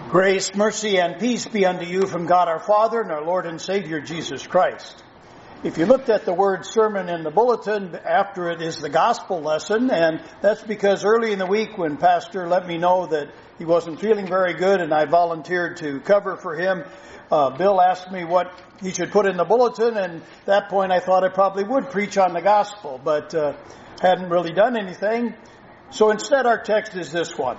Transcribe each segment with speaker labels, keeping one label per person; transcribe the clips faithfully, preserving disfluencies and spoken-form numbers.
Speaker 1: Grace, mercy, and peace be unto you from God our Father and our Lord and Savior Jesus Christ. If you looked at the word sermon in the bulletin, after it is the gospel lesson, and that's because early in the week when Pastor let me know that he wasn't feeling very good and I volunteered to cover for him, uh, Bill asked me what he should put in the bulletin, and at that point I thought I probably would preach on the gospel, but uh, hadn't really done anything. So instead our text is this one.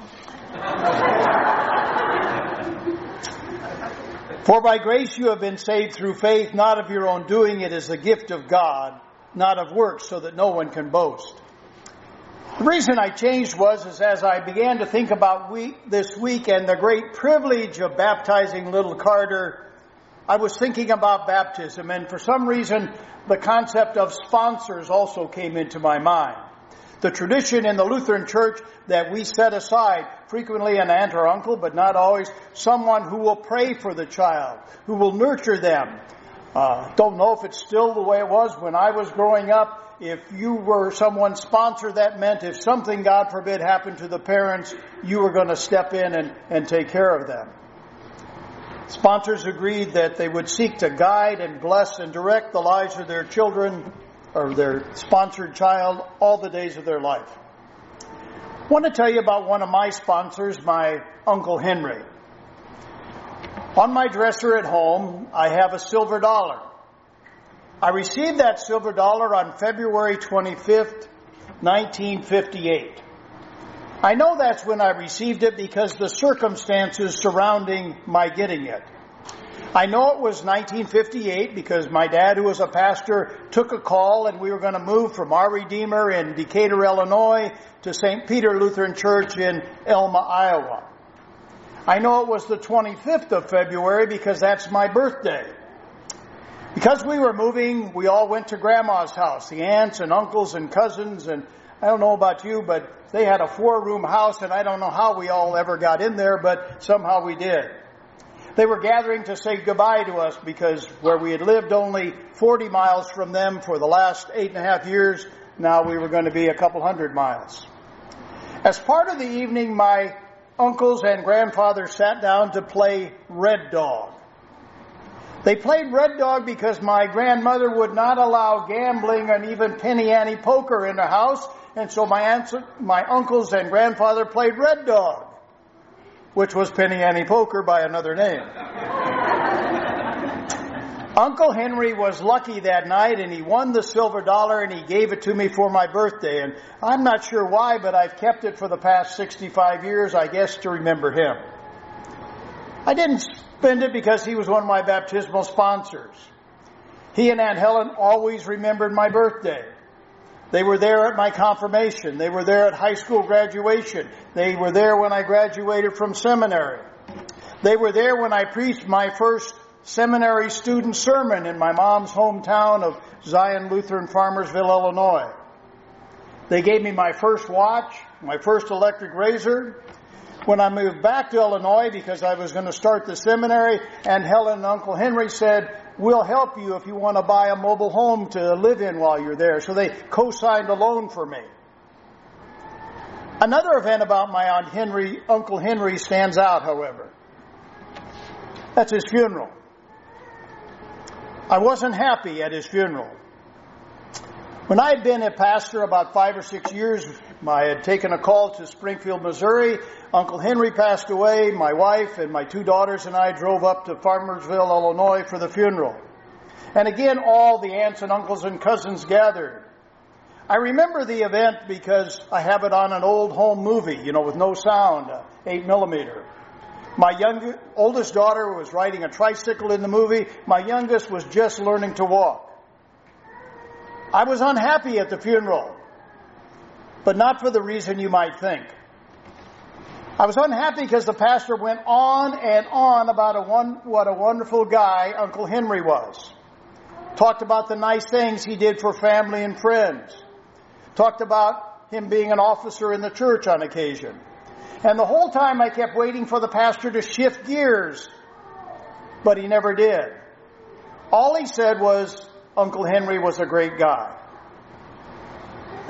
Speaker 1: For by grace you have been saved through faith, not of your own doing. It is the gift of God, not of works, so that no one can boast. The reason I changed was is as I began to think about week, this week and the great privilege of baptizing little Carter, I was thinking about baptism, and for some reason the concept of sponsors also came into my mind. The tradition in the Lutheran Church that we set aside frequently an aunt or uncle, but not always, someone who will pray for the child, who will nurture them. Uh, don't know if it's still the way it was when I was growing up. If you were someone's sponsor, that meant if something, God forbid, happened to the parents, you were going to step in and, and take care of them. Sponsors agreed that they would seek to guide and bless and direct the lives of their children or their sponsored child all the days of their life. I want to tell you about one of my sponsors, my Uncle Henry. On my dresser at home, I have a silver dollar. I received that silver dollar on February twenty-fifth, nineteen fifty-eight. I know that's when I received it because the circumstances surrounding my getting it. I know it was nineteen fifty-eight because my dad, who was a pastor, took a call and we were going to move from Our Redeemer in Decatur, Illinois to Saint Peter Lutheran Church in Elma, Iowa. I know it was the twenty-fifth of February because that's my birthday. Because we were moving, we all went to Grandma's house, the aunts and uncles and cousins, and I don't know about you, but they had a four-room house and I don't know how we all ever got in there, but somehow we did. They were gathering to say goodbye to us because where we had lived only forty miles from them for the last eight and a half years, now we were going to be a couple hundred miles. As part of the evening, my uncles and grandfather sat down to play Red Dog. They played Red Dog because my grandmother would not allow gambling and even penny ante poker in the house, and so my aunts, my uncles and grandfather played Red Dog, which was penny ante poker by another name. Uncle Henry was lucky that night and he won the silver dollar and he gave it to me for my birthday. And I'm not sure why, but I've kept it for the past sixty-five years, I guess, to remember him. I didn't spend it because he was one of my baptismal sponsors. He and Aunt Helen always remembered my birthday. They were there at my confirmation. They were there at high school graduation. They were there when I graduated from seminary. They were there when I preached my first seminary student sermon in my mom's hometown of Zion Lutheran, Farmersville, Illinois. They gave me my first watch, my first electric razor. When I moved back to Illinois because I was going to start the seminary, and Helen and Uncle Henry said, "We'll help you if you want to buy a mobile home to live in while you're there." So they co-signed a loan for me. Another event about my Aunt Henry, Uncle Henry stands out, however. That's his funeral. I wasn't happy at his funeral. When I had been a pastor about five or six years, I had taken a call to Springfield, Missouri. Uncle Henry passed away. My wife and my two daughters and I drove up to Farmersville, Illinois for the funeral. And again, all the aunts and uncles and cousins gathered. I remember the event because I have it on an old home movie, you know, with no sound, uh, eight millimeter. My young, oldest daughter was riding a tricycle in the movie. My youngest was just learning to walk. I was unhappy at the funeral, but not for the reason you might think. I was unhappy because the pastor went on and on about a one, what a wonderful guy Uncle Henry was. Talked about the nice things he did for family and friends. Talked about him being an officer in the church on occasion. And the whole time I kept waiting for the pastor to shift gears, but he never did. All he said was, Uncle Henry was a great guy.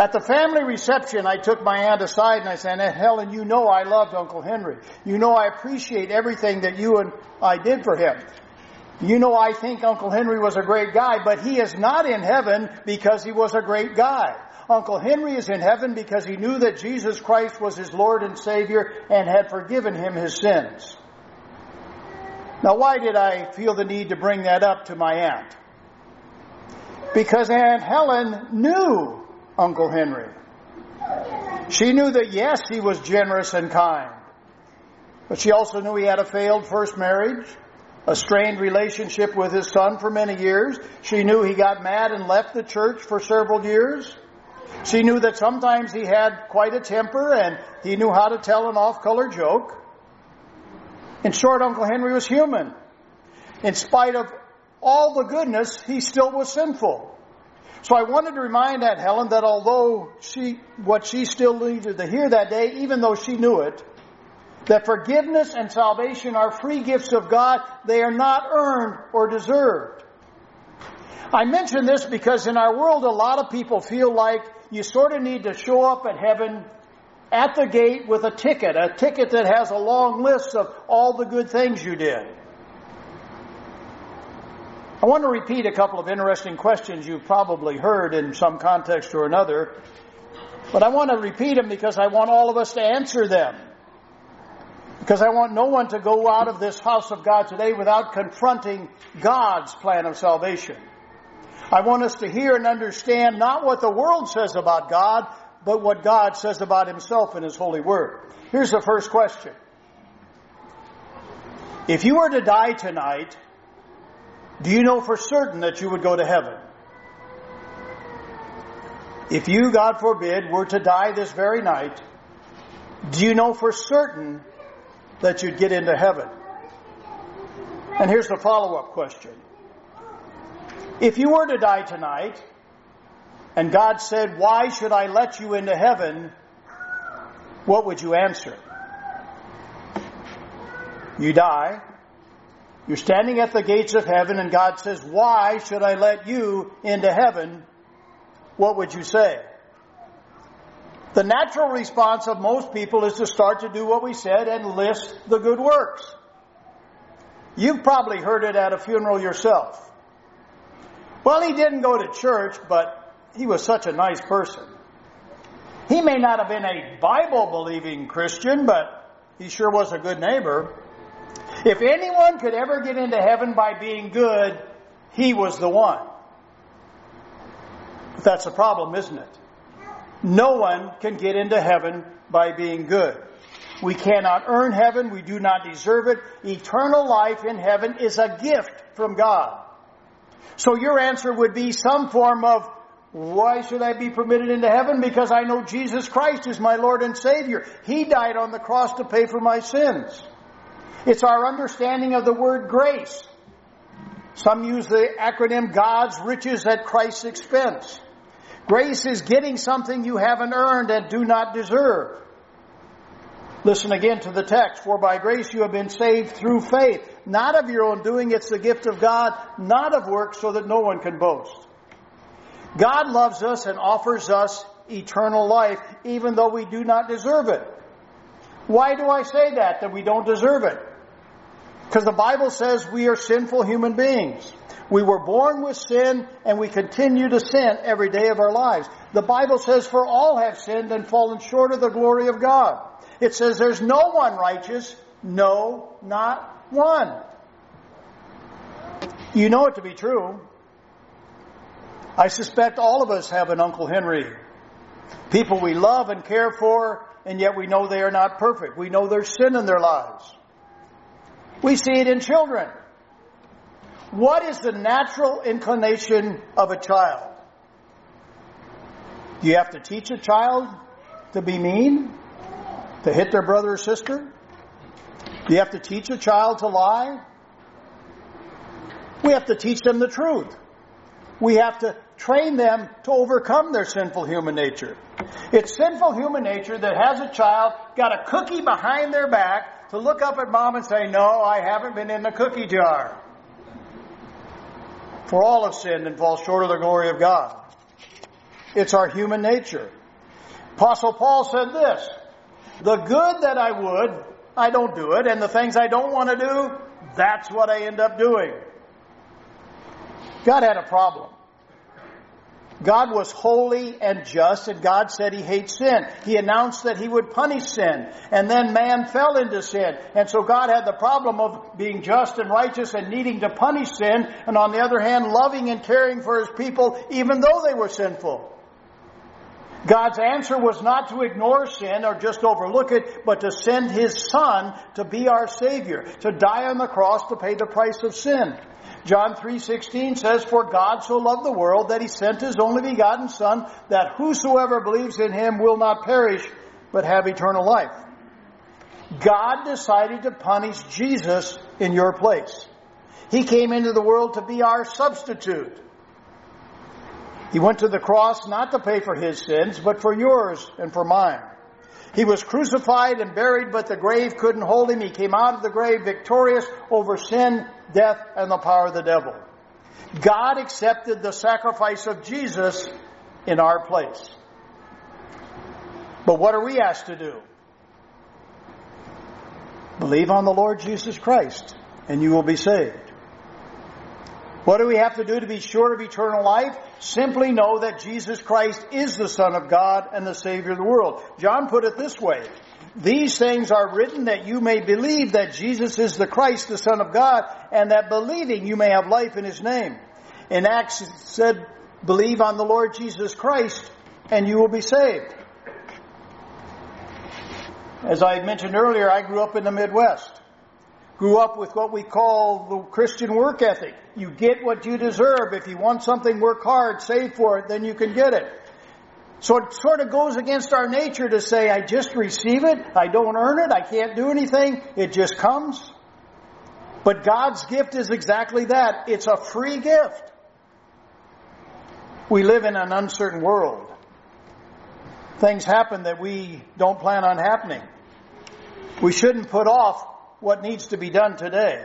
Speaker 1: At the family reception, I took my aunt aside and I said, Aunt Helen, you know I loved Uncle Henry. You know I appreciate everything that you and I did for him. You know I think Uncle Henry was a great guy, but he is not in heaven because he was a great guy. Uncle Henry is in heaven because he knew that Jesus Christ was his Lord and Savior and had forgiven him his sins. Now, why did I feel the need to bring that up to my aunt? Because Aunt Helen knew Uncle Henry. She knew that, yes, he was generous and kind. But she also knew he had a failed first marriage, a strained relationship with his son for many years. She knew he got mad and left the church for several years. She knew that sometimes he had quite a temper and he knew how to tell an off-color joke. In short, Uncle Henry was human. In spite of all the goodness, he still was sinful. So I wanted to remind Aunt Helen that although she, what she still needed to hear that day, even though she knew it, that forgiveness and salvation are free gifts of God. They are not earned or deserved. I mention this because in our world, a lot of people feel like you sort of need to show up at heaven at the gate with a ticket, a ticket that has a long list of all the good things you did. I want to repeat a couple of interesting questions you've probably heard in some context or another, but I want to repeat them because I want all of us to answer them. Because I want no one to go out of this house of God today without confronting God's plan of salvation. I want us to hear and understand not what the world says about God, but what God says about himself in his holy word. Here's the first question. If you were to die tonight, do you know for certain that you would go to heaven? If you, God forbid, were to die this very night, do you know for certain that you'd get into heaven? And here's the follow-up question. If you were to die tonight, and God said, why should I let you into heaven? What would you answer? You die. You're standing at the gates of heaven and God says, why should I let you into heaven? What would you say? The natural response of most people is to start to do what we said and list the good works. You've probably heard it at a funeral yourself. Well, he didn't go to church, but he was such a nice person. He may not have been a Bible-believing Christian, but he sure was a good neighbor. If anyone could ever get into heaven by being good, he was the one. But that's the problem, isn't it? No one can get into heaven by being good. We cannot earn heaven. We do not deserve it. Eternal life in heaven is a gift from God. So your answer would be some form of, why should I be permitted into heaven? Because I know Jesus Christ is my Lord and Savior. He died on the cross to pay for my sins. It's our understanding of the word grace. Some use the acronym God's riches at Christ's expense. Grace is getting something you haven't earned and do not deserve. Listen again to the text. For by grace you have been saved through faith, not of your own doing. It's the gift of God, not of works, so that no one can boast. God loves us and offers us eternal life, even though we do not deserve it. Why do I say that, that we don't deserve it? Because the Bible says we are sinful human beings. We were born with sin, and we continue to sin every day of our lives. The Bible says, for all have sinned and fallen short of the glory of God. It says there's no one righteous, no, not one. You know it to be true. I suspect all of us have an Uncle Henry. People we love and care for, and yet we know they are not perfect. We know there's sin in their lives. We see it in children. What is the natural inclination of a child? Do you have to teach a child to be mean? To hit their brother or sister? Do you have to teach a child to lie? We have to teach them the truth. We have to train them to overcome their sinful human nature. It's sinful human nature that has a child got a cookie behind their back to look up at mom and say, no, I haven't been in the cookie jar. For all have sinned and fall short of the glory of God. It's our human nature. Apostle Paul said this, the good that I would, I don't do it, and the things I don't want to do, that's what I end up doing. God had a problem. God was holy and just, and God said He hates sin. He announced that He would punish sin, and then man fell into sin. And so God had the problem of being just and righteous and needing to punish sin, and on the other hand, loving and caring for His people even though they were sinful. God's answer was not to ignore sin or just overlook it, but to send His Son to be our Savior, to die on the cross to pay the price of sin. John three sixteen says, for God so loved the world that He sent His only begotten Son, that whosoever believes in Him will not perish, but have eternal life. God decided to punish Jesus in your place. He came into the world to be our substitute. He went to the cross not to pay for His sins, but for yours and for mine. He was crucified and buried, but the grave couldn't hold Him. He came out of the grave victorious over sin, death, and the power of the devil. God accepted the sacrifice of Jesus in our place. But what are we asked to do? Believe on the Lord Jesus Christ, and you will be saved. What do we have to do to be sure of eternal life? Simply know that Jesus Christ is the Son of God and the Savior of the world. John put it this way, these things are written that you may believe that Jesus is the Christ, the Son of God, and that believing you may have life in His name. In Acts it said, believe on the Lord Jesus Christ and you will be saved. As I mentioned earlier, I grew up in the Midwest. Grew up with what we call the Christian work ethic. You get what you deserve. If you want something, work hard, save for it, then you can get it. So it sort of goes against our nature to say, I just receive it, I don't earn it, I can't do anything, it just comes. But God's gift is exactly that. It's a free gift. We live in an uncertain world. Things happen that we don't plan on happening. We shouldn't put off what needs to be done today.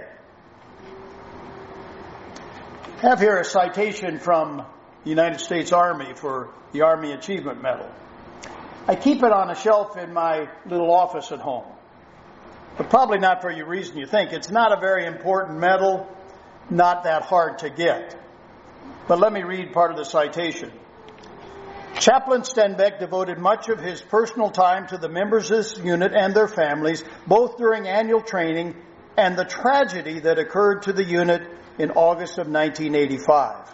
Speaker 1: I have here a citation from the United States Army for the Army Achievement Medal. I keep it on a shelf in my little office at home. But probably not for your reason you think. It's not a very important medal, not that hard to get. But let me read part of the citation. Chaplain Stenbeck devoted much of his personal time to the members of this unit and their families, both during annual training and the tragedy that occurred to the unit in August of nineteen eighty-five.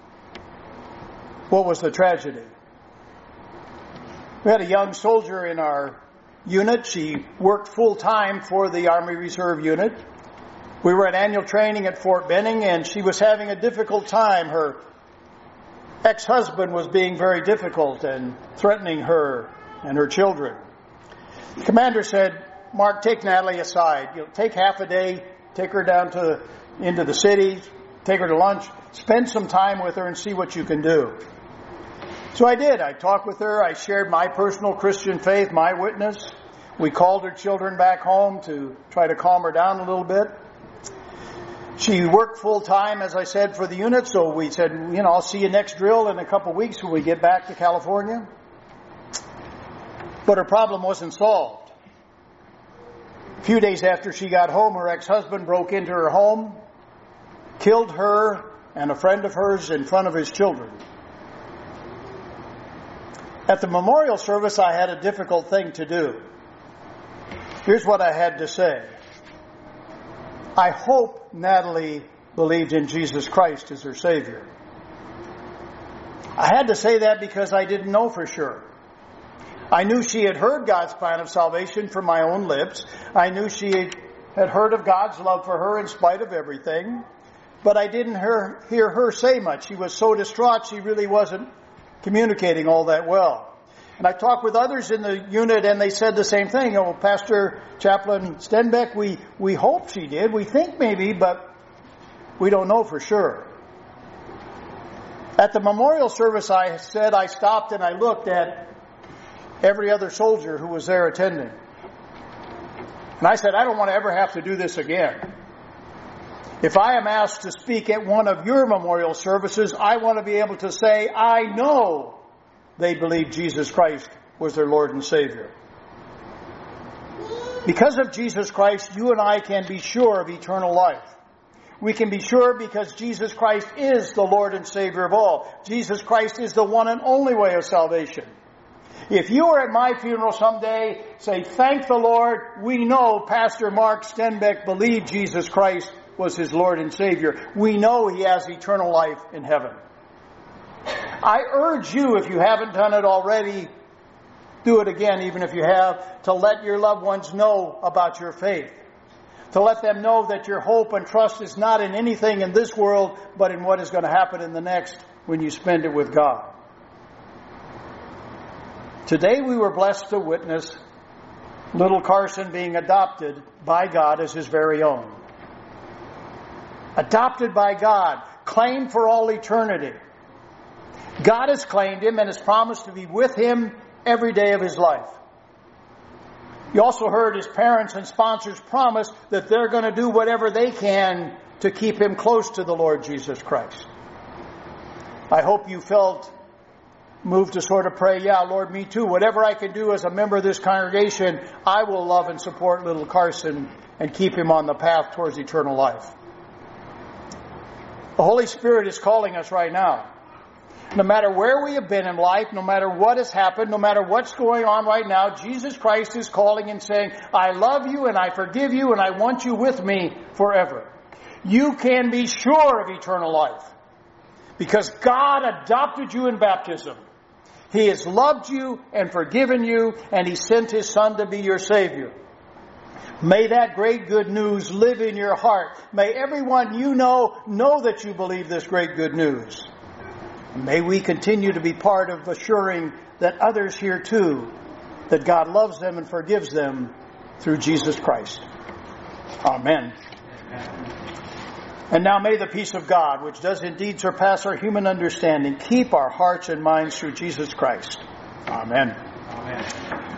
Speaker 1: What was the tragedy? We had a young soldier in our unit. She worked full-time for the Army Reserve Unit. We were at annual training at Fort Benning, and she was having a difficult time. Her ex-husband was being very difficult and threatening her and her children. The commander said, Mark, take Natalie aside. You know, take half a day, take her down to into the city, take her to lunch, spend some time with her and see what you can do. So I did. I talked with her. I shared my personal Christian faith, my witness. We called her children back home to try to calm her down a little bit. She worked full time, as I said, for the unit, so we said, you know, I'll see you next drill in a couple of weeks when we get back to California. But her problem wasn't solved. A few days after she got home, her ex-husband broke into her home, killed her and a friend of hers in front of his children. At the memorial service, I had a difficult thing to do. Here's what I had to say. I hope Natalie believed in Jesus Christ as her Savior. I had to say that because I didn't know for sure. I knew she had heard God's plan of salvation from my own lips. I knew she had heard of God's love for her in spite of everything. But I didn't hear, hear her say much. She was so distraught she really wasn't communicating all that well. And I talked with others in the unit and they said the same thing. Oh, Pastor Chaplain Stenbeck, we, we hope she did. We think maybe, but we don't know for sure. At the memorial service, I said I stopped and I looked at every other soldier who was there attending. And I said, I don't want to ever have to do this again. If I am asked to speak at one of your memorial services, I want to be able to say, I know they believed Jesus Christ was their Lord and Savior. Because of Jesus Christ, you and I can be sure of eternal life. We can be sure because Jesus Christ is the Lord and Savior of all. Jesus Christ is the one and only way of salvation. If you are at my funeral someday, say, thank the Lord, we know Pastor Mark Stenbeck believed Jesus Christ was his Lord and Savior. We know he has eternal life in heaven. I urge you, if you haven't done it already, do it again, even if you have, to let your loved ones know about your faith. To let them know that your hope and trust is not in anything in this world, but in what is going to happen in the next when you spend it with God. Today we were blessed to witness little Carson being adopted by God as his very own. Adopted by God, claimed for all eternity. God has claimed him and has promised to be with him every day of his life. You also heard his parents and sponsors promise that they're going to do whatever they can to keep him close to the Lord Jesus Christ. I hope you felt moved to sort of pray, yeah, Lord, me too. Whatever I can do as a member of this congregation, I will love and support little Carson and keep him on the path towards eternal life. The Holy Spirit is calling us right now. No matter where we have been in life, no matter what has happened, no matter what's going on right now, Jesus Christ is calling and saying, I love you and I forgive you and I want you with me forever. You can be sure of eternal life because God adopted you in baptism. He has loved you and forgiven you, and He sent His Son to be your Savior. May that great good news live in your heart. May everyone you know know that you believe this great good news. May we continue to be part of assuring that others hear too that God loves them and forgives them through Jesus Christ. Amen. And now may the peace of God, which does indeed surpass our human understanding, keep our hearts and minds through Jesus Christ. Amen. Amen.